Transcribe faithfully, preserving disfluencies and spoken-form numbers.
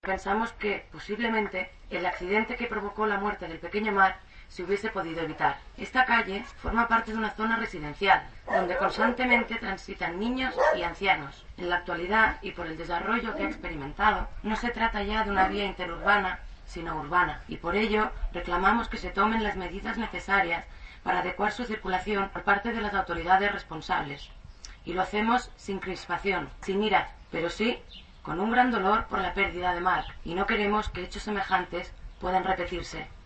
pensamos que, posiblemente, el accidente que provocó la muerte del pequeño Mark se hubiese podido evitar. Esta calle forma parte de una zona residencial, donde constantemente transitan niños y ancianos. En la actualidad, y por el desarrollo que ha experimentado, no se trata ya de una vía interurbana, sino urbana, y por ello reclamamos que se tomen las medidas necesarias para adecuar su circulación por parte de las autoridades responsables. Y lo hacemos sin crispación, sin ira, pero sí con un gran dolor por la pérdida de Mark, y no queremos que hechos semejantes puedan repetirse.